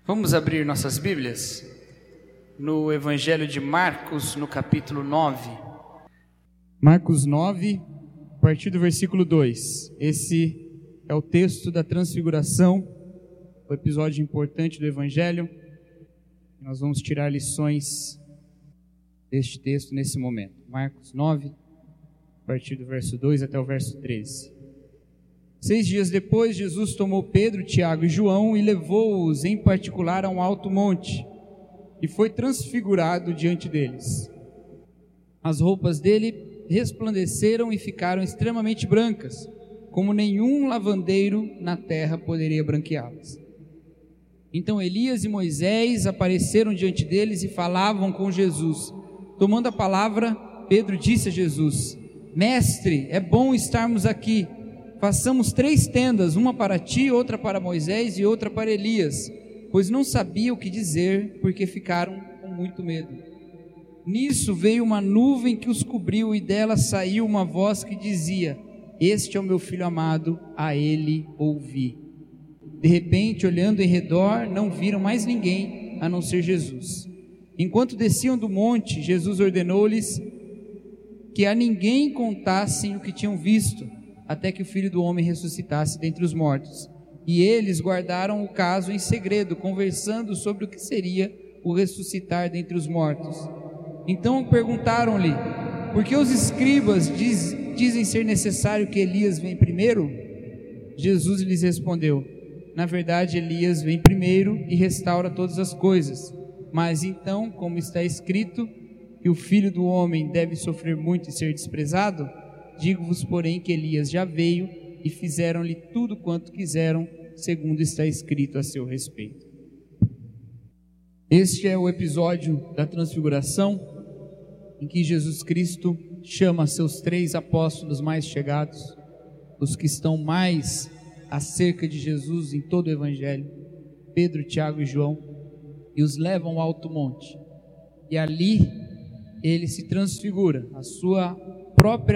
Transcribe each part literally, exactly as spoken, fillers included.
Vamos abrir nossas Bíblias no Evangelho de Marcos, no capítulo nove. Marcos nove, a partir do versículo dois. Esse é o texto da transfiguração, o episódio importante do Evangelho. Nós vamos tirar lições deste texto nesse momento. Marcos nove, a partir do verso dois até o verso treze. Seis dias depois, Jesus tomou Pedro, Tiago e João e levou-os em particular a um alto monte, e foi transfigurado diante deles. As roupas dele resplandeceram e ficaram extremamente brancas, como nenhum lavandeiro na terra poderia branqueá-las. Então Elias e Moisés apareceram diante deles e falavam com Jesus. Tomando a palavra, Pedro disse a Jesus: Mestre, é bom estarmos aqui. Façamos três tendas, uma para ti, outra para Moisés e outra para Elias, pois não sabia o que dizer, porque ficaram com muito medo. Nisso veio uma nuvem que os cobriu, e dela saiu uma voz que dizia: Este é o meu filho amado, a ele ouvi. De repente, olhando em redor, não viram mais ninguém, a não ser Jesus. Enquanto desciam do monte, Jesus ordenou-lhes que a ninguém contassem o que tinham visto, até que o Filho do Homem ressuscitasse dentre os mortos. E eles guardaram o caso em segredo, conversando sobre o que seria o ressuscitar dentre os mortos. Então perguntaram-lhe: por que os escribas diz, dizem ser necessário que Elias venha primeiro? Jesus lhes respondeu: na verdade, Elias vem primeiro e restaura todas as coisas. Mas então, como está escrito, que o Filho do Homem deve sofrer muito e ser desprezado, digo-vos, porém, que Elias já veio e fizeram-lhe tudo quanto quiseram, segundo está escrito a seu respeito. Este é o episódio da transfiguração, em que Jesus Cristo chama seus três apóstolos mais chegados, os que estão mais acerca de Jesus em todo o Evangelho, Pedro, Tiago e João, e os levam ao alto monte. E ali ele se transfigura, a sua própria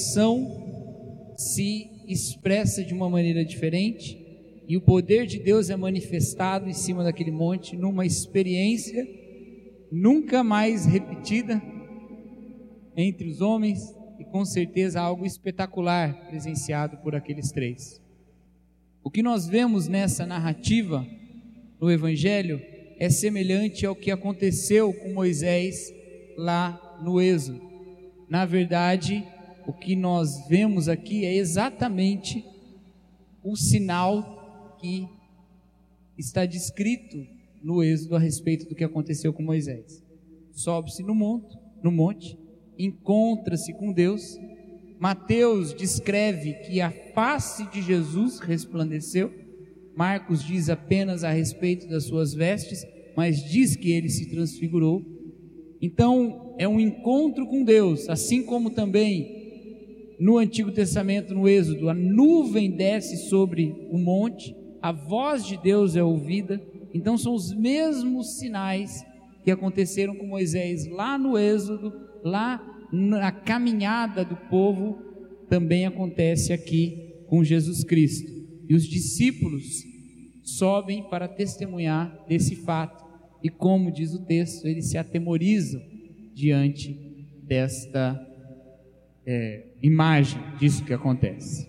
feição se expressa de uma maneira diferente, e o poder de Deus é manifestado em cima daquele monte numa experiência nunca mais repetida entre os homens, e com certeza algo espetacular presenciado por aqueles três. O que nós vemos nessa narrativa no Evangelho é semelhante ao que aconteceu com Moisés lá no Êxodo. Na verdade, o que nós vemos aqui é exatamente o sinal que está descrito no Êxodo a respeito do que aconteceu com Moisés. Sobe-se no monte, no monte, encontra-se com Deus. Mateus descreve que a face de Jesus resplandeceu. Marcos diz apenas a respeito das suas vestes, mas diz que ele se transfigurou. Então, é um encontro com Deus, assim como também no Antigo Testamento, no Êxodo, a nuvem desce sobre o monte, a voz de Deus é ouvida. Então são os mesmos sinais que aconteceram com Moisés lá no Êxodo, lá na caminhada do povo, também acontece aqui com Jesus Cristo. E os discípulos sobem para testemunhar desse fato, e como diz o texto, eles se atemorizam diante desta é, imagem disso que acontece.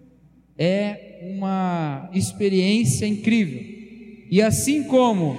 É uma experiência incrível. E assim como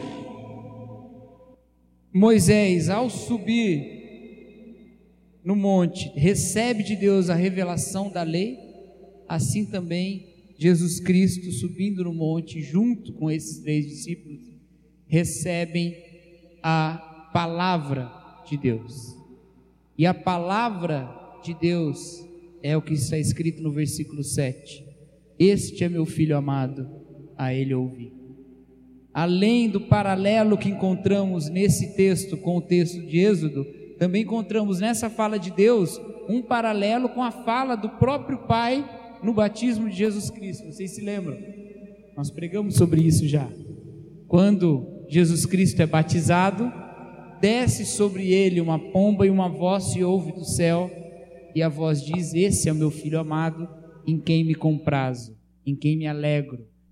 Moisés, ao subir no monte, recebe de Deus a revelação da lei, assim também Jesus Cristo, subindo no monte junto com esses três discípulos, recebem a palavra de Deus. E a palavra de Deus é o que está escrito no versículo sete: Este é meu filho amado, a ele ouvi. Além do paralelo que encontramos nesse texto com o texto de Êxodo, também encontramos nessa fala de Deus um paralelo com a fala do próprio Pai no batismo de Jesus Cristo. Vocês se lembram? Nós pregamos sobre isso já. Quando Jesus Cristo é batizado, desce sobre ele uma pomba e uma voz se ouve do céu, e a voz diz: Esse é o meu filho amado, em quem me comprazo, em quem me alegro.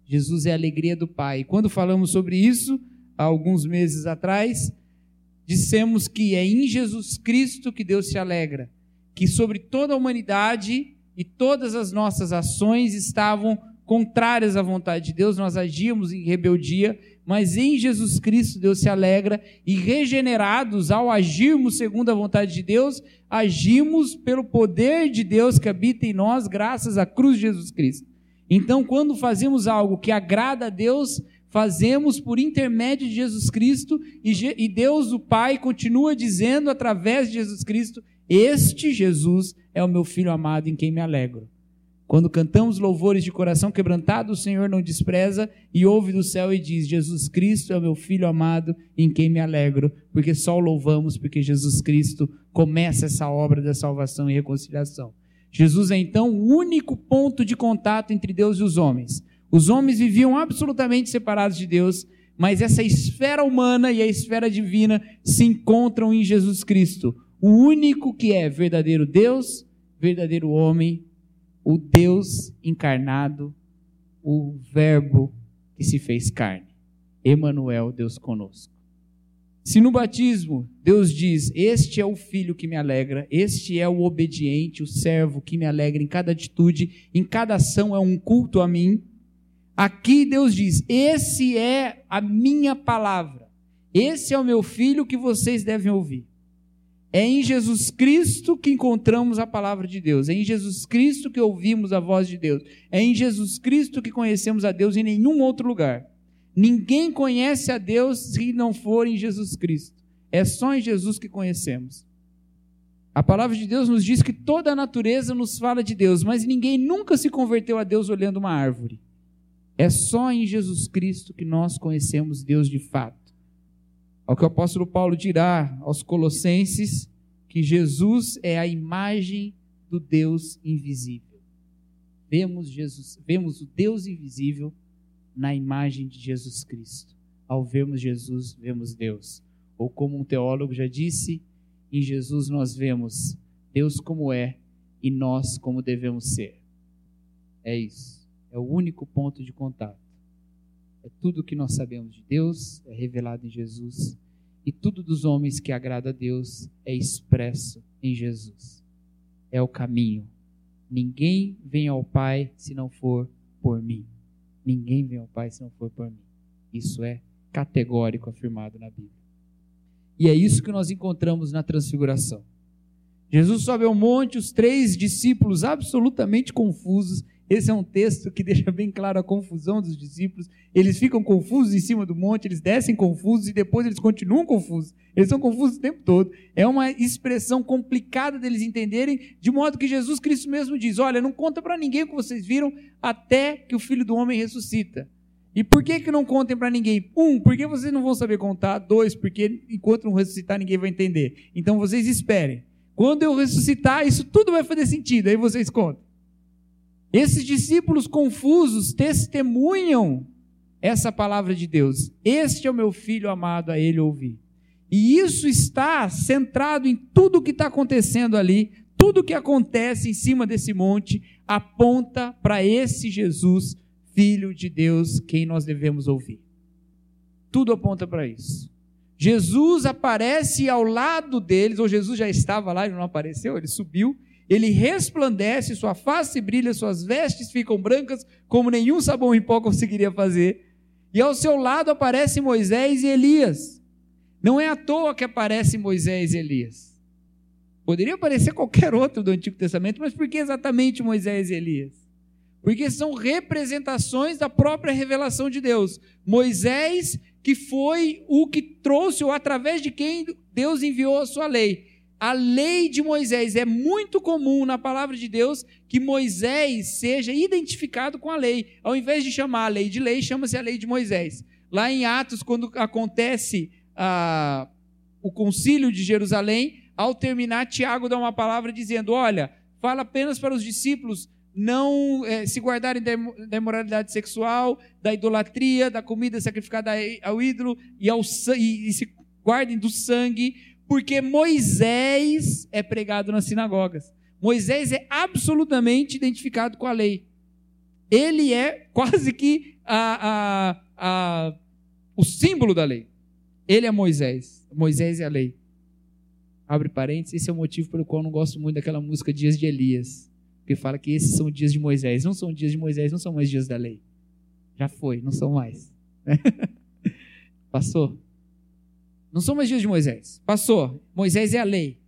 Jesus é a alegria do Pai. Quando falamos sobre isso, há alguns meses atrás, dissemos que é em Jesus Cristo que Deus se alegra, que sobre toda a humanidade e todas as nossas ações estavam contrárias à vontade de Deus, nós agíamos em rebeldia, mas em Jesus Cristo Deus se alegra e regenerados ao agirmos segundo a vontade de Deus, agimos pelo poder de Deus que habita em nós graças à cruz de Jesus Cristo. Então, quando fazemos algo que agrada a Deus, fazemos por intermédio de Jesus Cristo e Deus, o Pai, continua dizendo através de Jesus Cristo: este Jesus é o meu Filho amado em quem me alegro. Quando cantamos louvores de coração quebrantado, o Senhor não despreza e ouve do céu e diz: Jesus Cristo é o meu Filho amado em quem me alegro, porque só o louvamos porque Jesus Cristo começa essa obra da salvação e reconciliação. Jesus é então o único ponto de contato entre Deus e os homens. Os homens viviam absolutamente separados de Deus, mas essa esfera humana e a esfera divina se encontram em Jesus Cristo, o único que é verdadeiro Deus, verdadeiro homem, o Deus encarnado, o Verbo que se fez carne. Emanuel, Deus conosco. Se no batismo Deus diz: este é o filho que me alegra, este é o obediente, o servo que me alegra em cada atitude, em cada ação é um culto a mim. Aqui Deus diz: esse é a minha palavra, esse é o meu filho que vocês devem ouvir. É em Jesus Cristo que encontramos a palavra de Deus, é em Jesus Cristo que ouvimos a voz de Deus, é em Jesus Cristo que conhecemos a Deus, em nenhum outro lugar. Ninguém conhece a Deus se não for em Jesus Cristo. É só em Jesus que conhecemos. A palavra de Deus nos diz que toda a natureza nos fala de Deus, mas ninguém nunca se converteu a Deus olhando uma árvore. É só em Jesus Cristo que nós conhecemos Deus de fato. Ao que o apóstolo Paulo dirá aos Colossenses, que Jesus é a imagem do Deus invisível. Vemos Jesus, vemos o Deus invisível na imagem de Jesus Cristo. Ao vermos Jesus, vemos Deus. Ou como um teólogo já disse, em Jesus nós vemos Deus como é e nós como devemos ser. É isso. É o único ponto de contato. É tudo o que nós sabemos de Deus, é revelado em Jesus. E tudo dos homens que agrada a Deus é expresso em Jesus. É o caminho. Ninguém vem ao Pai se não for por mim. Ninguém vem ao Pai se não for por mim. Isso é categórico afirmado na Bíblia. E é isso que nós encontramos na transfiguração. Jesus sobe ao monte, os três discípulos absolutamente confusos. Esse é um texto que deixa bem claro a confusão dos discípulos. Eles ficam confusos em cima do monte, eles descem confusos e depois eles continuam confusos. Eles são confusos o tempo todo. É uma expressão complicada deles entenderem, de modo que Jesus Cristo mesmo diz: olha, não conta para ninguém o que vocês viram até que o Filho do Homem ressuscita. E por que que não contem para ninguém? Um, porque vocês não vão saber contar. Dois, porque enquanto não ressuscitar ninguém vai entender. Então vocês esperem. Quando eu ressuscitar, isso tudo vai fazer sentido, aí vocês contam. Esses discípulos confusos testemunham essa palavra de Deus. Este é o meu filho amado, a ele ouvi. E isso está centrado em tudo o que está acontecendo ali. Tudo o que acontece em cima desse monte aponta para esse Jesus, Filho de Deus, quem nós devemos ouvir. Tudo aponta para isso. Jesus aparece ao lado deles, ou Jesus já estava lá, ele não apareceu, ele subiu. Ele resplandece, sua face brilha, suas vestes ficam brancas, como nenhum sabão em pó conseguiria fazer. E ao seu lado aparecem Moisés e Elias. Não é à toa que aparecem Moisés e Elias. Poderia aparecer qualquer outro do Antigo Testamento, mas por que exatamente Moisés e Elias? Porque são representações da própria revelação de Deus. Moisés, que foi o que trouxe, ou através de quem Deus enviou a sua lei. A lei de Moisés, é muito comum na palavra de Deus que Moisés seja identificado com a lei. Ao invés de chamar a lei de lei, chama-se a lei de Moisés. Lá em Atos, quando acontece ah, o concílio de Jerusalém, ao terminar, Tiago dá uma palavra dizendo: olha, fala apenas para os discípulos não eh, se guardarem da imoralidade sexual, da idolatria, da comida sacrificada ao ídolo e, ao, e, e se guardem do sangue, porque Moisés é pregado nas sinagogas. Moisés é absolutamente identificado com a lei. Ele é quase que a, a, a, o símbolo da lei. Ele é Moisés. Moisés é a lei. Abre parênteses, esse é o motivo pelo qual eu não gosto muito daquela música Dias de Elias, porque fala que esses são dias de Moisés. Não são dias de Moisés, não são mais dias da lei. Já foi, não são mais. Passou. Não são mais dias de Moisés. Passou. Moisés é a lei.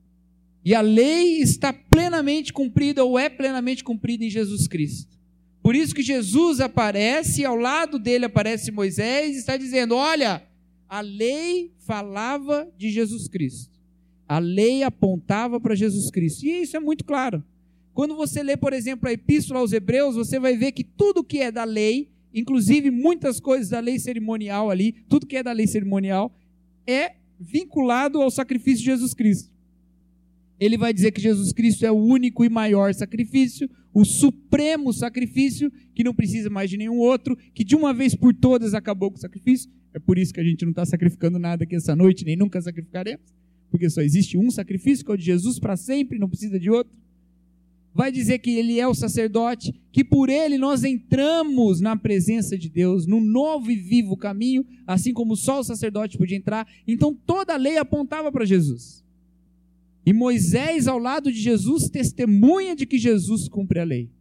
E a lei está plenamente cumprida, ou é plenamente cumprida em Jesus Cristo. Por isso que Jesus aparece, e ao lado dele aparece Moisés, e está dizendo, olha, a lei falava de Jesus Cristo. A lei apontava para Jesus Cristo. E isso é muito claro. Quando você lê, por exemplo, a Epístola aos Hebreus, você vai ver que tudo que é da lei, inclusive muitas coisas da lei cerimonial ali, tudo que é da lei cerimonial, é vinculado ao sacrifício de Jesus Cristo. Ele vai dizer que Jesus Cristo é o único e maior sacrifício, o supremo sacrifício, que não precisa mais de nenhum outro, que de uma vez por todas acabou com o sacrifício. É por isso que a gente não está sacrificando nada aqui essa noite, nem nunca sacrificaremos, porque só existe um sacrifício, que é o de Jesus para sempre, não precisa de outro. Vai dizer que ele é o sacerdote, que por ele nós entramos na presença de Deus, num novo e vivo caminho, assim como só o sacerdote podia entrar. Então toda a lei apontava para Jesus. E Moisés, ao lado de Jesus, testemunha de que Jesus cumpre a lei.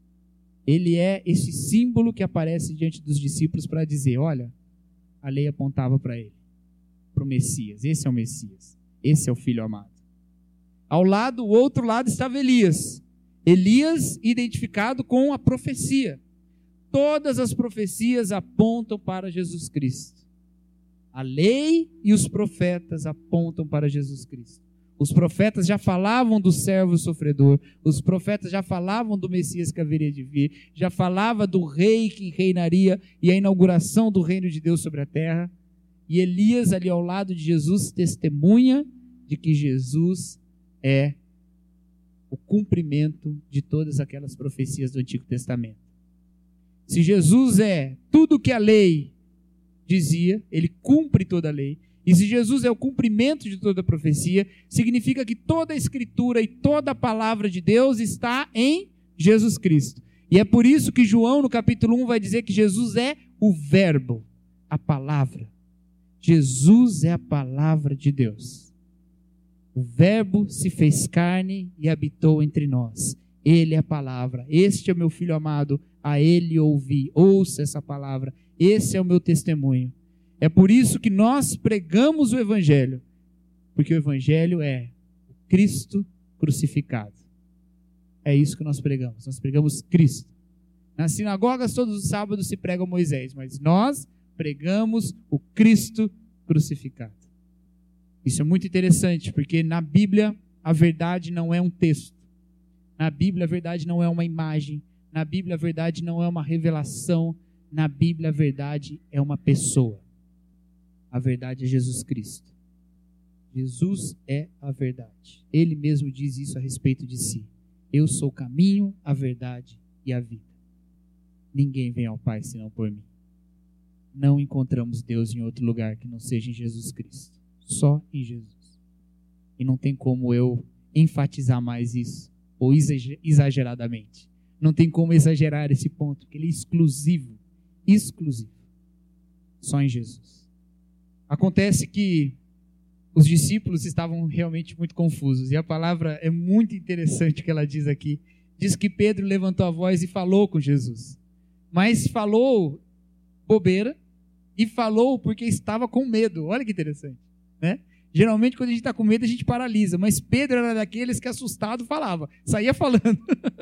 Ele é esse símbolo que aparece diante dos discípulos para dizer, olha, a lei apontava para ele, para o Messias. Esse é o Messias, esse é o Filho amado. Ao lado, o outro lado estava Elias. Elias identificado com a profecia. Todas as profecias apontam para Jesus Cristo. A lei e os profetas apontam para Jesus Cristo. Os profetas já falavam do servo sofredor, os profetas já falavam do Messias que haveria de vir, já falava do rei que reinaria e a inauguração do reino de Deus sobre a terra. E Elias, ali ao lado de Jesus, testemunha de que Jesus é o cumprimento de todas aquelas profecias do Antigo Testamento. Se Jesus é tudo que a lei dizia, ele cumpre toda a lei. E se Jesus é o cumprimento de toda a profecia, significa que toda a Escritura e toda a palavra de Deus está em Jesus Cristo. E é por isso que João, no capítulo um, vai dizer que Jesus é o Verbo, a palavra. Jesus é a palavra de Deus. O Verbo se fez carne e habitou entre nós. Ele é a palavra. Este é o meu Filho amado, a ele ouvi. Ouça essa palavra. Esse é o meu testemunho. É por isso que nós pregamos o Evangelho, porque o Evangelho é o Cristo crucificado. É isso que nós pregamos, nós pregamos Cristo. Nas sinagogas todos os sábados se prega Moisés, mas nós pregamos o Cristo crucificado. Isso é muito interessante, porque na Bíblia a verdade não é um texto, na Bíblia a verdade não é uma imagem, na Bíblia a verdade não é uma revelação, na Bíblia a verdade é uma pessoa. A verdade é Jesus Cristo. Jesus é a verdade. Ele mesmo diz isso a respeito de si. Eu sou o caminho, a verdade e a vida. Ninguém vem ao Pai senão por mim. Não encontramos Deus em outro lugar que não seja em Jesus Cristo. Só em Jesus. E não tem como eu enfatizar mais isso, ou exageradamente. Não tem como exagerar esse ponto, porque ele é exclusivo. Exclusivo. Só em Jesus. Acontece que os discípulos estavam realmente muito confusos. E a palavra é muito interessante que ela diz aqui. Diz que Pedro levantou a voz e falou com Jesus. Mas falou bobeira e falou porque estava com medo. Olha que interessante, né? Geralmente quando a gente está com medo a gente paralisa. Mas Pedro era daqueles que assustado falava. Saía falando.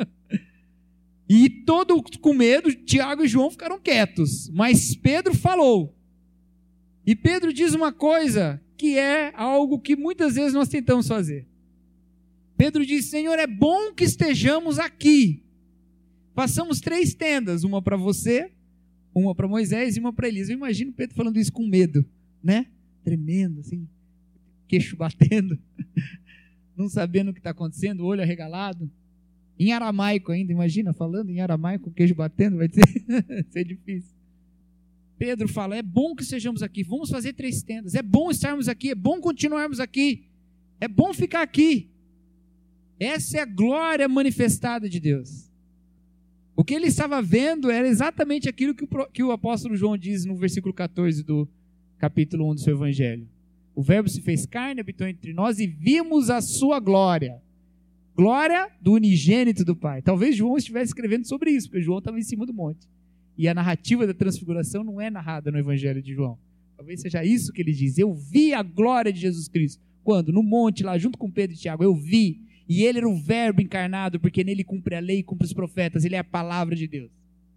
E todo com medo, Tiago e João ficaram quietos. Mas Pedro falou. E Pedro diz uma coisa que é algo que muitas vezes nós tentamos fazer. Pedro diz, Senhor, é bom que estejamos aqui. Façamos três tendas, uma para você, uma para Moisés e uma para Elias. Eu imagino Pedro falando isso com medo, né? Tremendo, assim, queixo batendo, não sabendo o que está acontecendo, olho arregalado. Em aramaico ainda, imagina, falando em aramaico, queixo batendo, vai ser, vai ser difícil. Pedro fala, é bom que estejamos aqui, vamos fazer três tendas, é bom estarmos aqui, é bom continuarmos aqui, é bom ficar aqui. Essa é a glória manifestada de Deus. O que ele estava vendo era exatamente aquilo que o, que o apóstolo João diz no versículo catorze do capítulo um do seu evangelho. O verbo se fez carne, habitou entre nós e vimos a sua glória. Glória do unigênito do Pai. Talvez João estivesse escrevendo sobre isso, porque João estava em cima do monte. E a narrativa da transfiguração não é narrada no evangelho de João. Talvez seja isso que ele diz. Eu vi a glória de Jesus Cristo. Quando? No monte, lá junto com Pedro e Tiago. Eu vi. E ele era o verbo encarnado, porque nele cumpre a lei e cumpre os profetas. Ele é a palavra de Deus.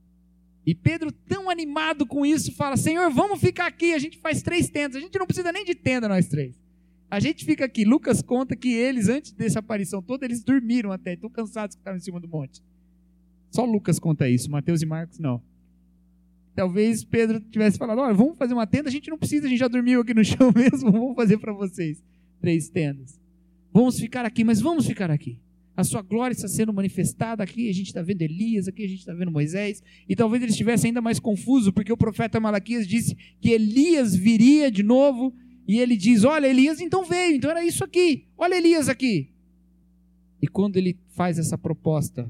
E Pedro, tão animado com isso, fala: Senhor, vamos ficar aqui. A gente faz três tendas. A gente não precisa nem de tenda, nós três. A gente fica aqui. Lucas conta que eles, antes dessa aparição toda, eles dormiram até. Tão cansados que estavam em cima do monte. Só Lucas conta isso. Mateus e Marcos não. Talvez Pedro tivesse falado: olha, vamos fazer uma tenda. A gente não precisa, a gente já dormiu aqui no chão mesmo. Vamos fazer para vocês três tendas. Vamos ficar aqui, mas vamos ficar aqui. A sua glória está sendo manifestada aqui, a gente está vendo Elias, aqui a gente está vendo Moisés, e talvez eles estivessem ainda mais confusos, porque o profeta Malaquias disse que Elias viria de novo, e ele diz: olha, Elias então veio, então era isso aqui, olha Elias aqui. E quando ele faz essa proposta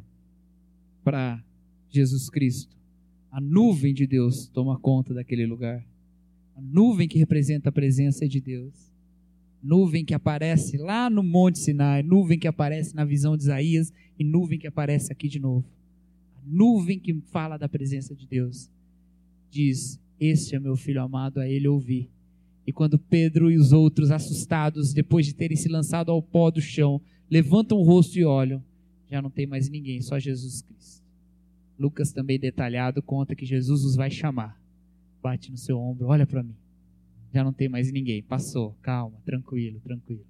para Jesus Cristo, a nuvem de Deus toma conta daquele lugar, a nuvem que representa a presença de Deus, nuvem que aparece lá no Monte Sinai, nuvem que aparece na visão de Isaías e nuvem que aparece aqui de novo. A nuvem que fala da presença de Deus diz: este é meu filho amado, a ele ouvi. E quando Pedro e os outros, assustados, depois de terem se lançado ao pó do chão, levantam o rosto e olham, já não tem mais ninguém, só Jesus Cristo. Lucas também detalhado conta que Jesus os vai chamar. Bate no seu ombro: olha para mim. Já não tem mais ninguém, passou, calma, tranquilo, tranquilo.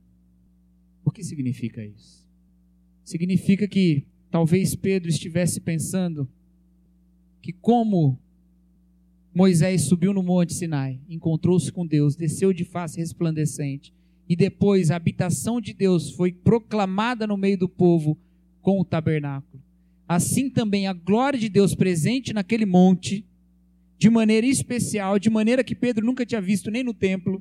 O que significa isso? Significa que talvez Pedro estivesse pensando que como Moisés subiu no Monte Sinai, encontrou-se com Deus, desceu de face resplandecente, e depois a habitação de Deus foi proclamada no meio do povo com o tabernáculo. Assim também a glória de Deus presente naquele monte, de maneira especial, de maneira que Pedro nunca tinha visto nem no templo,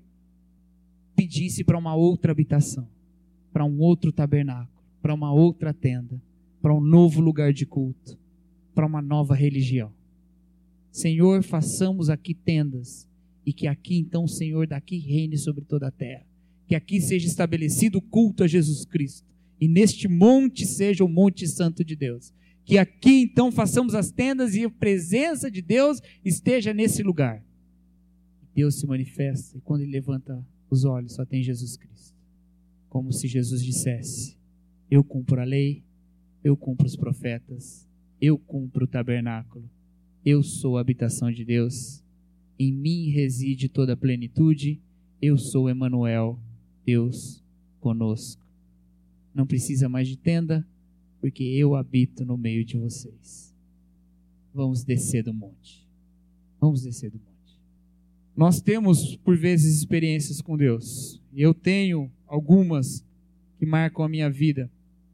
pedisse para uma outra habitação, para um outro tabernáculo, para uma outra tenda, para um novo lugar de culto, para uma nova religião. Senhor, façamos aqui tendas, e que aqui então o Senhor daqui reine sobre toda a terra, que aqui seja estabelecido o culto a Jesus Cristo, e neste monte seja o monte santo de Deus. Que aqui então façamos as tendas e a presença de Deus esteja nesse lugar. Deus se manifesta e quando ele levanta os olhos só tem Jesus Cristo. Como se Jesus dissesse: eu cumpro a lei, eu cumpro os profetas, eu cumpro o tabernáculo, eu sou a habitação de Deus, em mim reside toda a plenitude, eu sou Emanuel, Deus conosco. Não precisa mais de tenda, porque eu habito no meio de vocês. Vamos descer do monte. Vamos descer do monte. Nós temos, por vezes, experiências com Deus. Eu tenho algumas que marcam a minha vida.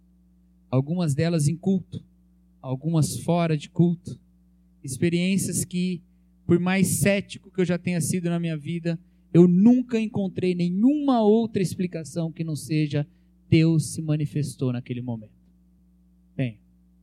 Algumas delas em culto, algumas fora de culto. Experiências que, por mais cético que eu já tenha sido na minha vida, eu nunca encontrei nenhuma outra explicação que não seja Deus se manifestou naquele momento. Bem,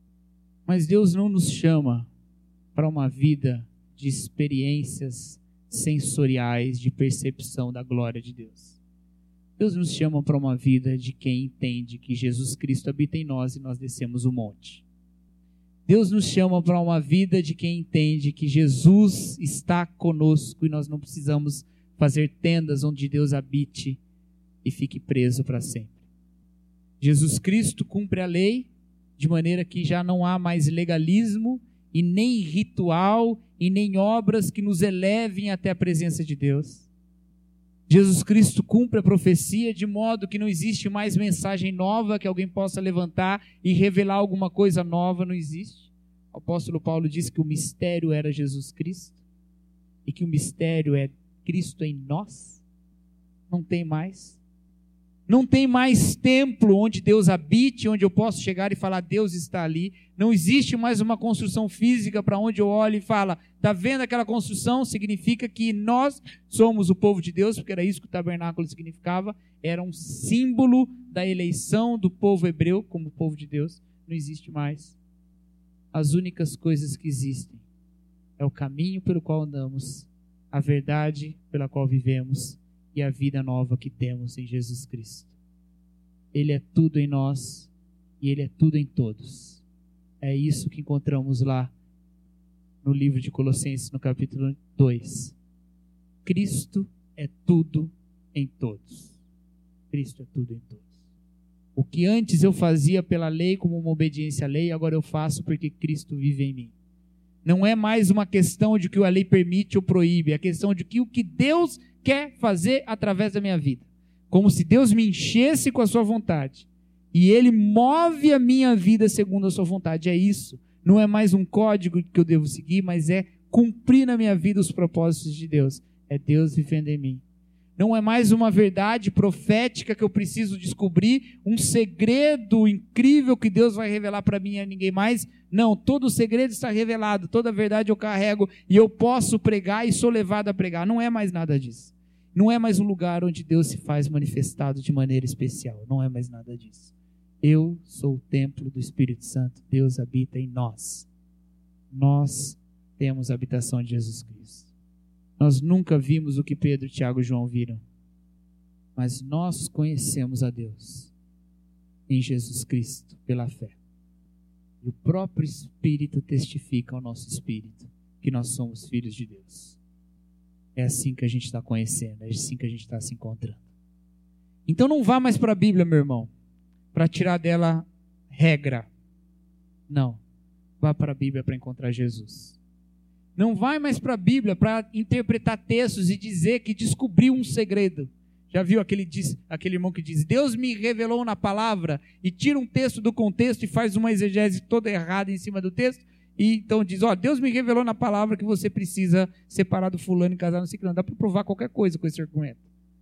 mas Deus não nos chama para uma vida de experiências sensoriais, de percepção da glória de Deus. Deus nos chama para uma vida de quem entende que Jesus Cristo habita em nós e nós descemos o monte. Deus nos chama para uma vida de quem entende que Jesus está conosco e nós não precisamos fazer tendas onde Deus habite e fique preso para sempre. Jesus Cristo cumpre a lei, de maneira que já não há mais legalismo e nem ritual e nem obras que nos elevem até a presença de Deus. Jesus Cristo cumpre a profecia de modo que não existe mais mensagem nova que alguém possa levantar e revelar alguma coisa nova, não existe. O apóstolo Paulo disse que o mistério era Jesus Cristo e que o mistério é Cristo em nós. Não tem mais. Não tem mais templo onde Deus habite, onde eu posso chegar e falar: Deus está ali. Não existe mais uma construção física para onde eu olho e falo: está vendo aquela construção? Significa que nós somos o povo de Deus, porque era isso que o tabernáculo significava. Era um símbolo da eleição do povo hebreu como povo de Deus. Não existe mais. as únicas coisas que existem é o caminho pelo qual andamos, a verdade pela qual vivemos e a vida nova que temos em Jesus Cristo. Ele é tudo em nós e Ele é tudo em todos. É isso que encontramos lá no livro de Colossenses, no capítulo dois. Cristo é tudo em todos. Cristo é tudo em todos. O que antes eu fazia pela lei como uma obediência à lei, agora eu faço porque Cristo vive em mim. Não é mais uma questão de que a lei permite ou proíbe, é a questão de que o que Deus quer fazer através da minha vida. Como se Deus me enchesse com a sua vontade. E Ele move a minha vida segundo a sua vontade. É isso. Não é mais um código que eu devo seguir, mas é cumprir na minha vida os propósitos de Deus. É Deus vivendo em mim. Não é mais uma verdade profética que eu preciso descobrir, um segredo incrível que Deus vai revelar para mim e a ninguém mais. Não, todo o segredo está revelado, toda a verdade eu carrego e eu posso pregar e sou levado a pregar. Não é mais nada disso. Não é mais um lugar onde Deus se faz manifestado de maneira especial. Não é mais nada disso. Eu sou o templo do Espírito Santo. Deus habita em nós. Nós temos a habitação de Jesus Cristo. Nós nunca vimos o que Pedro, Tiago e João viram. Mas nós conhecemos a Deus em Jesus Cristo pela fé. E o próprio Espírito testifica ao nosso espírito que nós somos filhos de Deus. É assim que a gente está conhecendo, é assim que a gente está se encontrando. Então não vá mais para a Bíblia, meu irmão, para tirar dela regra. Não. Vá para a Bíblia para encontrar Jesus. Não vai mais para a Bíblia para interpretar textos e dizer que descobriu um segredo. Já viu aquele, diz, aquele irmão que diz, Deus me revelou na palavra, e tira um texto do contexto e faz uma exegese toda errada em cima do texto, e então diz, ó, Deus me revelou na palavra que você precisa separar do fulano e casar no ciclano. Dá para provar qualquer coisa com esse argumento.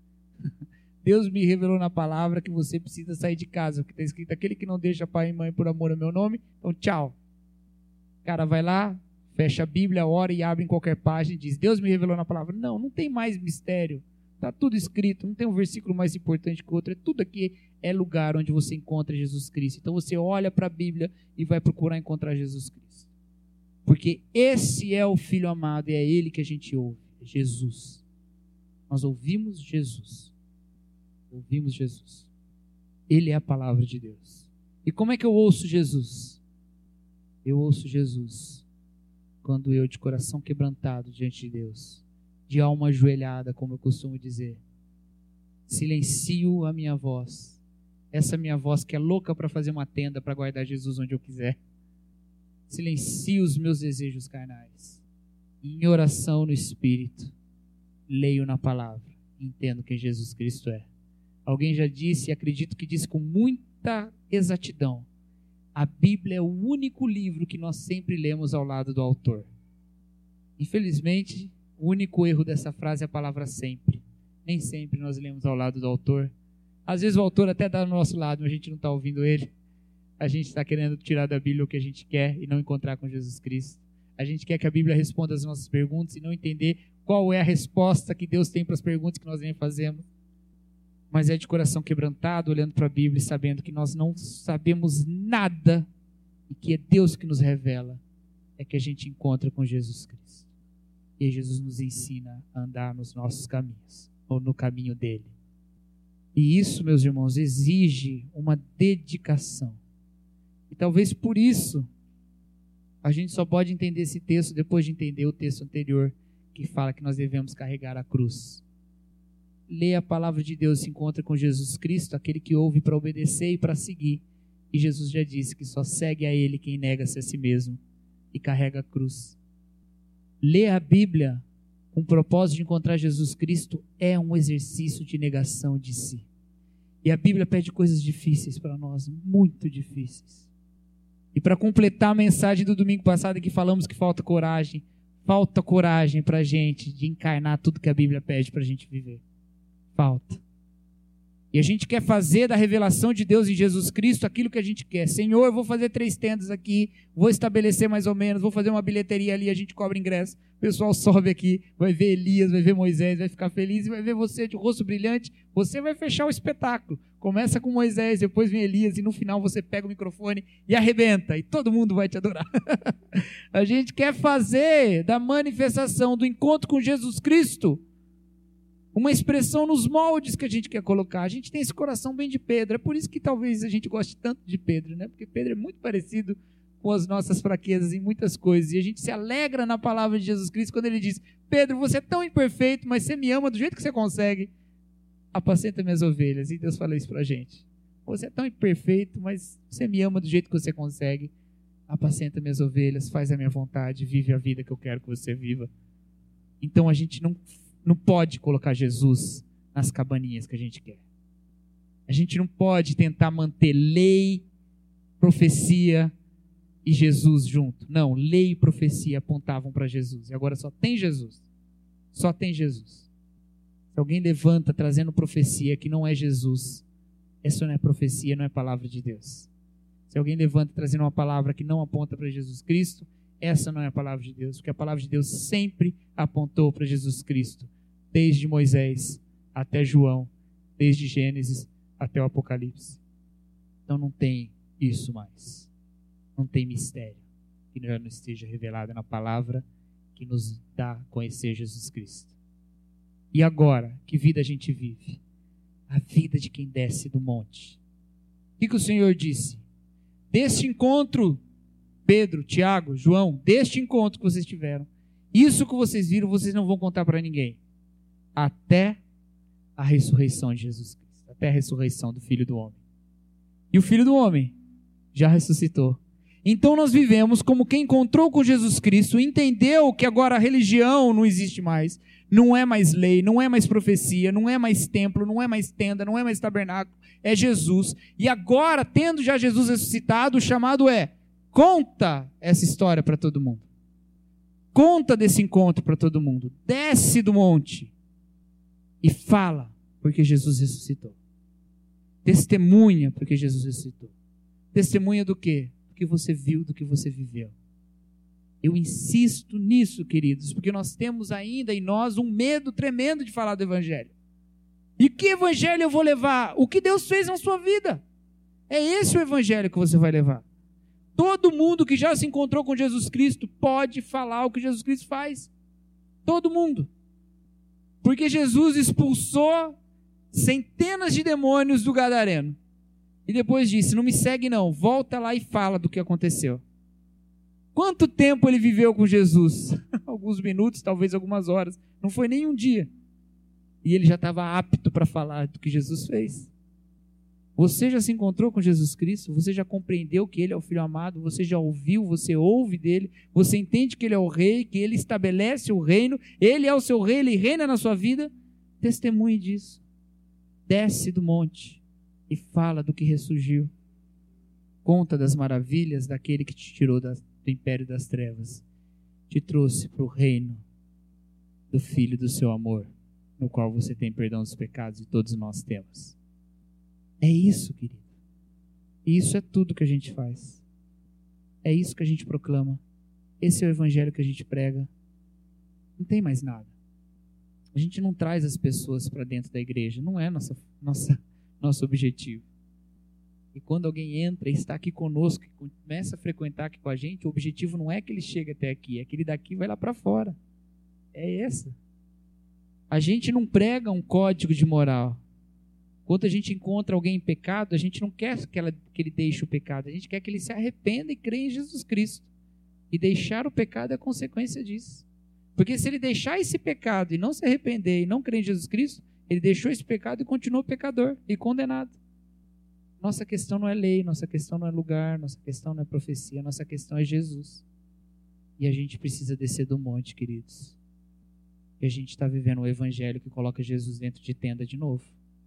Deus me revelou na palavra que você precisa sair de casa, porque está escrito, aquele que não deixa pai e mãe por amor ao meu nome, então tchau. O cara vai lá, fecha a Bíblia, ora e abre em qualquer página e diz, Deus me revelou na palavra. Não, não tem mais mistério. Está tudo escrito, não tem um versículo mais importante que o outro. É tudo aqui é lugar onde você encontra Jesus Cristo. Então você olha para a Bíblia e vai procurar encontrar Jesus Cristo. Porque esse é o Filho amado e é Ele que a gente ouve. É Jesus. Nós ouvimos Jesus. Ouvimos Jesus. Ele é a palavra de Deus. E como é que eu ouço Jesus? Eu ouço Jesus quando eu, de coração quebrantado diante de Deus, de alma ajoelhada, como eu costumo dizer, silencio a minha voz, essa minha voz que é louca para fazer uma tenda para guardar Jesus onde eu quiser, silencio os meus desejos carnais, em oração no Espírito, leio na palavra, entendo quem Jesus Cristo é. Alguém já disse, e acredito que disse com muita exatidão, a Bíblia é o único livro que nós sempre lemos ao lado do autor. Infelizmente, o único erro dessa frase é a palavra sempre. Nem sempre nós lemos ao lado do autor. Às vezes o autor até dá do nosso lado, mas a gente não está ouvindo ele. A gente está querendo tirar da Bíblia o que a gente quer e não encontrar com Jesus Cristo. A gente quer que a Bíblia responda as nossas perguntas e não entender qual é a resposta que Deus tem para as perguntas que nós nem fazemos. Mas é de coração quebrantado, olhando para a Bíblia e sabendo que nós não sabemos nada e que é Deus que nos revela, é que a gente encontra com Jesus Cristo. E Jesus nos ensina a andar nos nossos caminhos, ou no caminho dele. E isso, meus irmãos, exige uma dedicação. E talvez por isso, a gente só pode entender esse texto depois de entender o texto anterior, que fala que nós devemos carregar a cruz. Lê a palavra de Deus, se encontra com Jesus Cristo, aquele que ouve para obedecer e para seguir. E Jesus já disse que só segue a Ele quem nega-se a si mesmo e carrega a cruz. Ler a Bíblia com o propósito de encontrar Jesus Cristo é um exercício de negação de si. E a Bíblia pede coisas difíceis para nós, muito difíceis. E para completar a mensagem do domingo passado que falamos que falta coragem, falta coragem para a gente de encarnar tudo que a Bíblia pede para a gente viver. Falta. E a gente quer fazer da revelação de Deus em Jesus Cristo aquilo que a gente quer. Senhor, eu vou fazer três tendas aqui, vou estabelecer mais ou menos, vou fazer uma bilheteria ali, a gente cobra ingresso. O pessoal sobe aqui, vai ver Elias, vai ver Moisés, vai ficar feliz e vai ver você de rosto brilhante. Você vai fechar o espetáculo. Começa com Moisés, depois vem Elias e no final você pega o microfone e arrebenta e todo mundo vai te adorar. A gente quer fazer da manifestação do encontro com Jesus Cristo uma expressão nos moldes que a gente quer colocar. A gente tem esse coração bem de Pedro. É por isso que talvez a gente goste tanto de Pedro, né? Porque Pedro é muito parecido com as nossas fraquezas em muitas coisas. E a gente se alegra na palavra de Jesus Cristo quando ele diz: Pedro, você é tão imperfeito, mas você me ama do jeito que você consegue. Apacenta minhas ovelhas. E Deus fala isso pra gente. Você é tão imperfeito, mas você me ama do jeito que você consegue. Apacenta minhas ovelhas, faz a minha vontade, vive a vida que eu quero que você viva. Então a gente não... Não pode colocar Jesus nas cabaninhas que a gente quer. A gente não pode tentar manter lei, profecia e Jesus junto. Não, lei e profecia apontavam para Jesus. E agora só tem Jesus. Só tem Jesus. Se alguém levanta trazendo profecia que não é Jesus, essa não é profecia, não é palavra de Deus. Se alguém levanta trazendo uma palavra que não aponta para Jesus Cristo, essa não é a palavra de Deus. Porque a palavra de Deus sempre apontou para Jesus Cristo. Desde Moisés até João, desde Gênesis até o Apocalipse. Então não tem isso mais. Não tem mistério que já não esteja revelado na palavra que nos dá a conhecer Jesus Cristo. E agora, que vida a gente vive? A vida de quem desce do monte. O que, que o Senhor disse? Deste encontro, Pedro, Tiago, João, deste encontro que vocês tiveram, isso que vocês viram, vocês não vão contar para ninguém. Até a ressurreição de Jesus Cristo. Até a ressurreição do Filho do Homem. E o Filho do Homem já ressuscitou. Então nós vivemos como quem encontrou com Jesus Cristo, entendeu que agora a religião não existe mais, não é mais lei, não é mais profecia, não é mais templo, não é mais tenda, não é mais tabernáculo, é Jesus. E agora, tendo já Jesus ressuscitado, o chamado é: conta essa história para todo mundo. Conta desse encontro para todo mundo. Desce do monte. E fala, porque Jesus ressuscitou. Testemunha, porque Jesus ressuscitou. Testemunha do quê? Do que você viu, do que você viveu. Eu insisto nisso, queridos, porque nós temos ainda em nós um medo tremendo de falar do Evangelho. E que Evangelho eu vou levar? O que Deus fez na sua vida. É esse o Evangelho que você vai levar. Todo mundo que já se encontrou com Jesus Cristo pode falar o que Jesus Cristo faz. Todo mundo. Porque Jesus expulsou centenas de demônios do Gadareno. E depois disse: não me segue não, volta lá e fala do que aconteceu. Quanto tempo ele viveu com Jesus? Alguns minutos, talvez algumas horas. Não foi nem um dia. E ele já estava apto para falar do que Jesus fez. Você já se encontrou com Jesus Cristo? Você já compreendeu que Ele é o Filho amado? Você já ouviu? Você ouve dele? Você entende que Ele é o Rei? Que Ele estabelece o reino? Ele é o seu Rei, Ele reina na sua vida? Testemunhe disso. Desce do monte e fala do que ressurgiu. Conta das maravilhas daquele que te tirou do império das trevas. Te trouxe para o reino do Filho do seu amor, no qual você tem perdão dos pecados e todos nós temos. É isso, querido. E isso é tudo que a gente faz. É isso que a gente proclama. Esse é o evangelho que a gente prega. Não tem mais nada. A gente não traz as pessoas para dentro da igreja. Não é nossa, nossa, nosso objetivo. E quando alguém entra e está aqui conosco, e começa a frequentar aqui com a gente, o objetivo não é que ele chegue até aqui, é que ele daqui vai lá para fora. É essa. A gente não prega um código de moral. Quando a gente encontra alguém em pecado, a gente não quer que, ela, que ele deixe o pecado, a gente quer que ele se arrependa e creia em Jesus Cristo. E deixar o pecado é a consequência disso. Porque se ele deixar esse pecado e não se arrepender e não crer em Jesus Cristo, ele deixou esse pecado e continuou pecador e condenado. Nossa questão não é lei, nossa questão não é lugar, nossa questão não é profecia, nossa questão é Jesus. E a gente precisa descer do monte, queridos. E a gente está vivendo um evangelho que coloca Jesus dentro de tenda de novo.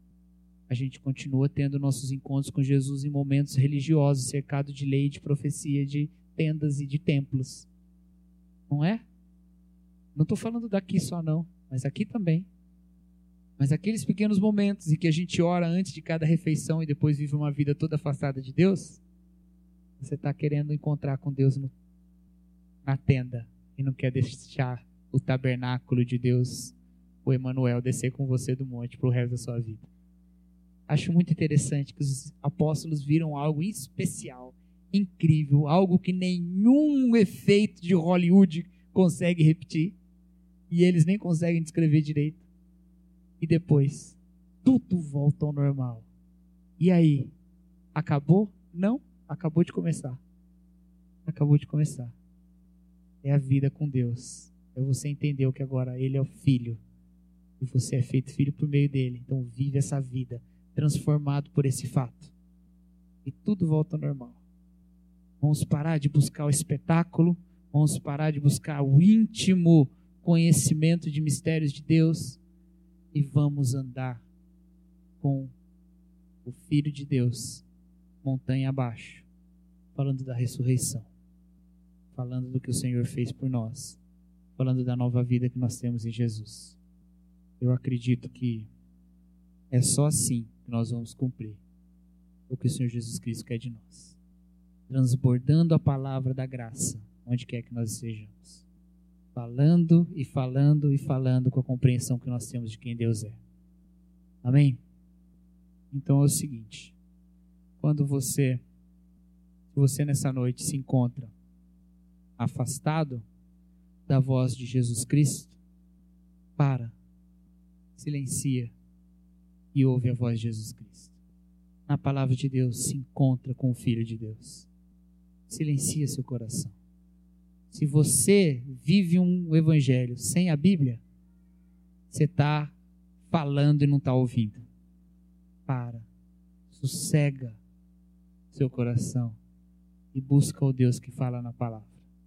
A gente continua tendo nossos encontros com Jesus em momentos religiosos, cercado de lei, de profecia, de tendas e de templos. Não é? Não estou falando daqui só não, mas aqui também. Mas aqueles pequenos momentos em que a gente ora antes de cada refeição e depois vive uma vida toda afastada de Deus, você está querendo encontrar com Deus no, na tenda e não quer deixar o tabernáculo de Deus, o Emanuel, descer com você do monte para o resto da sua vida. Acho muito interessante que os apóstolos viram algo especial, incrível, algo que nenhum efeito de Hollywood consegue repetir, e eles nem conseguem descrever direito. E depois, tudo volta ao normal. E aí, acabou? Não, acabou de começar. Acabou de começar. É a vida com Deus. É você entender que agora Ele é o Filho. E você é feito filho por meio dele. Então vive essa vida, transformado por esse fato. E tudo volta ao normal. Vamos parar de buscar o espetáculo. Vamos parar de buscar o íntimo conhecimento de mistérios de Deus. E vamos andar com o Filho de Deus, montanha abaixo, falando da ressurreição, falando do que o Senhor fez por nós, falando da nova vida que nós temos em Jesus. Eu acredito que é só assim que nós vamos cumprir o que o Senhor Jesus Cristo quer de nós, transbordando a palavra da graça, onde quer que nós estejamos. Falando e falando e falando com a compreensão que nós temos de quem Deus é. Amém? Então é o seguinte, quando você, se você nessa noite se encontra afastado da voz de Jesus Cristo, para, silencia e ouve a voz de Jesus Cristo. Na palavra de Deus, se encontra com o Filho de Deus. Silencia seu coração. Se você vive um evangelho sem a Bíblia, você está falando e não está ouvindo. Para, sossega seu coração e busca o Deus que fala na palavra.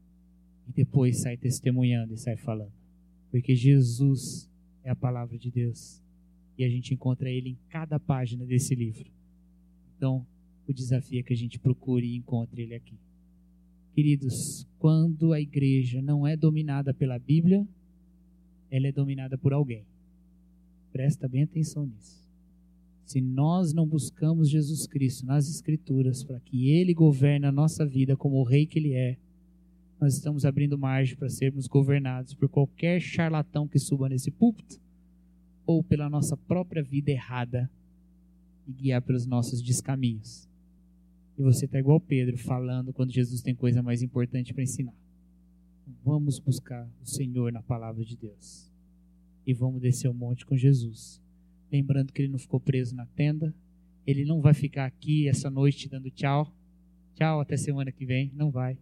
E depois sai testemunhando e sai falando. Porque Jesus é a palavra de Deus. E a gente encontra Ele em cada página desse livro. Então, o desafio é que a gente procure e encontre Ele aqui. Queridos, quando a igreja não é dominada pela Bíblia, ela é dominada por alguém. Presta bem atenção nisso. Se nós não buscamos Jesus Cristo nas Escrituras para que Ele governe a nossa vida como o Rei que Ele é, nós estamos abrindo margem para sermos governados por qualquer charlatão que suba nesse púlpito ou pela nossa própria vida errada e guiar pelos nossos descaminhos. E você está igual Pedro, falando quando Jesus tem coisa mais importante para ensinar. Vamos buscar o Senhor na palavra de Deus. E vamos descer o monte com Jesus. Lembrando que Ele não ficou preso na tenda. Ele não vai ficar aqui essa noite dando tchau. Tchau, até semana que vem. Não vai.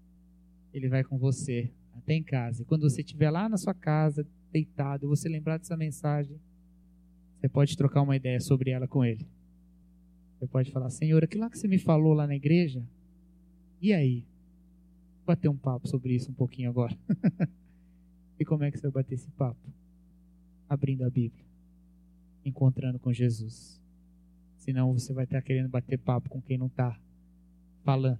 Ele vai com você até em casa. E quando você estiver lá na sua casa, deitado, e você lembrar dessa mensagem, você pode trocar uma ideia sobre ela com Ele. Você pode falar, Senhor, aquilo lá que você me falou lá na igreja, e aí? Vou bater um papo sobre isso um pouquinho agora. E como é que você vai bater esse papo? Abrindo a Bíblia, encontrando com Jesus. Senão você vai estar querendo bater papo com quem não está falando.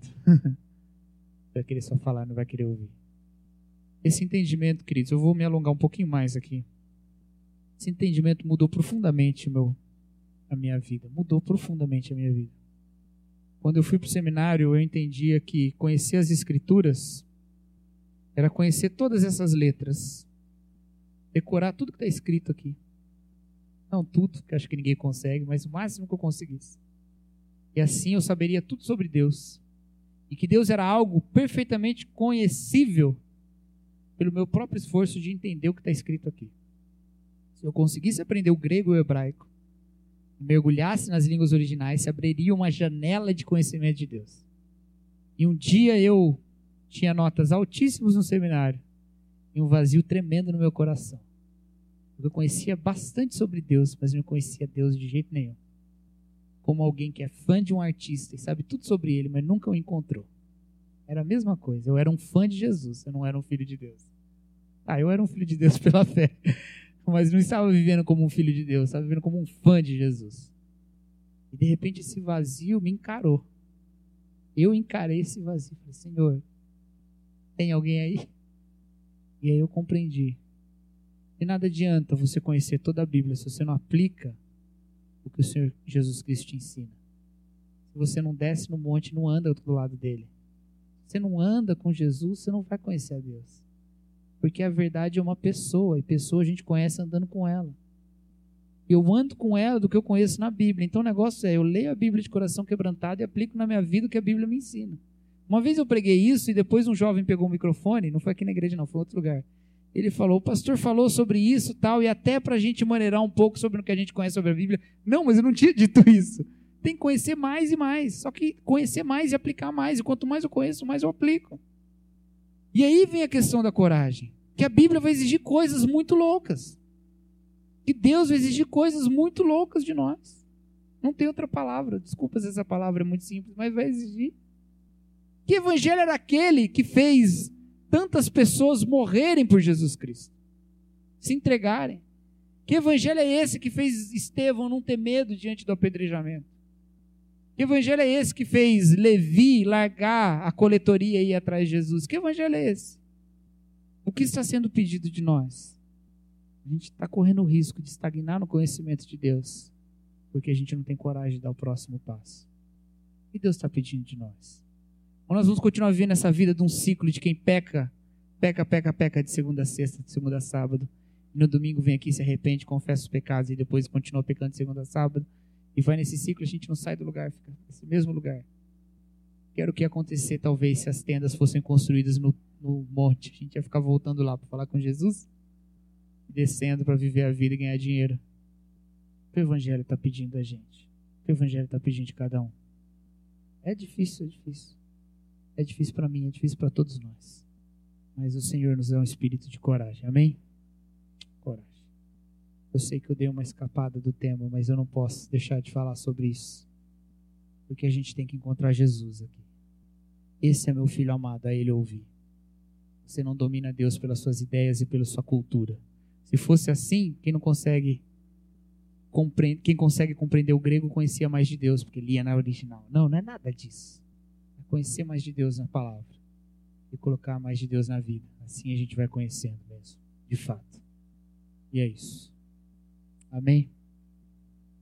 Vai querer só falar, não vai querer ouvir. Esse entendimento, queridos, eu vou me alongar um pouquinho mais aqui. Esse entendimento mudou profundamente o meu a minha vida, mudou profundamente a minha vida. Quando eu fui para o seminário, eu entendia que conhecer as Escrituras era conhecer todas essas letras, decorar tudo que está escrito aqui. Não tudo, que acho que ninguém consegue, mas o máximo que eu conseguisse. E assim eu saberia tudo sobre Deus. E que Deus era algo perfeitamente conhecível pelo meu próprio esforço de entender o que está escrito aqui. Se eu conseguisse aprender o grego e o hebraico, mergulhasse nas línguas originais, se abriria uma janela de conhecimento de Deus. E um dia eu tinha notas altíssimas no seminário e um vazio tremendo no meu coração. Eu conhecia bastante sobre Deus, mas não conhecia Deus de jeito nenhum. Como alguém que é fã de um artista e sabe tudo sobre ele, mas nunca o encontrou. Era a mesma coisa. Eu era um fã de Jesus, eu não era um filho de Deus. Ah, eu era um filho de Deus pela fé, mas não estava vivendo como um filho de Deus, estava vivendo como um fã de Jesus. E de repente esse vazio me encarou. Eu encarei esse vazio. Falei, Senhor, tem alguém aí? E aí eu compreendi. De nada adianta você conhecer toda a Bíblia se você não aplica o que o Senhor Jesus Cristo te ensina. Se você não desce no monte, não anda do lado dele. Se você não anda com Jesus, você não vai conhecer a Deus. Porque a verdade é uma pessoa, e pessoa a gente conhece andando com ela. Eu ando com ela do que eu conheço na Bíblia. Então o negócio é, eu leio a Bíblia de coração quebrantado e aplico na minha vida o que a Bíblia me ensina. Uma vez eu preguei isso e depois um jovem pegou o microfone, não foi aqui na igreja não, foi em outro lugar. Ele falou, o pastor falou sobre isso tal, e até para a gente maneirar um pouco sobre o que a gente conhece sobre a Bíblia. Não, mas eu não tinha dito isso. Tem que conhecer mais e mais, só que conhecer mais e aplicar mais, e quanto mais eu conheço, mais eu aplico. E aí vem a questão da coragem, que a Bíblia vai exigir coisas muito loucas. Que Deus vai exigir coisas muito loucas de nós. Não tem outra palavra, desculpa se essa palavra é muito simples, mas vai exigir. Que evangelho era aquele que fez tantas pessoas morrerem por Jesus Cristo? Se entregarem. Que evangelho é esse que fez Estevão não ter medo diante do apedrejamento? Que evangelho é esse que fez Levi largar a coletoria e ir atrás de Jesus? Que evangelho é esse? O que está sendo pedido de nós? A gente está correndo o risco de estagnar no conhecimento de Deus, porque a gente não tem coragem de dar o próximo passo. O que Deus está pedindo de nós? Ou nós vamos continuar vivendo essa vida de um ciclo de quem peca, peca, peca, peca de segunda a sexta, de segunda a sábado, e no domingo vem aqui, se arrepende, confessa os pecados e depois continua pecando de segunda a sábado, e vai nesse ciclo, a gente não sai do lugar, fica nesse mesmo lugar. Quero o que ia acontecer talvez se as tendas fossem construídas no, no monte, a gente ia ficar voltando lá para falar com Jesus, descendo para viver a vida e ganhar dinheiro. O que o Evangelho está pedindo da gente? O que o Evangelho está pedindo de cada um? É difícil, é difícil. É difícil para mim, é difícil para todos nós. Mas o Senhor nos dá um espírito de coragem. Amém? Coragem. Eu sei que eu dei uma escapada do tema, mas eu não posso deixar de falar sobre isso. Porque a gente tem que encontrar Jesus aqui. Esse é meu filho amado, a ele ouvir. Você não domina Deus pelas suas ideias e pela sua cultura. Se fosse assim, quem não consegue compreender, quem consegue compreender o grego conhecia mais de Deus, porque lia na original. Não, não é nada disso. É conhecer mais de Deus na palavra e colocar mais de Deus na vida. Assim a gente vai conhecendo mesmo, de fato. E é isso. Amém?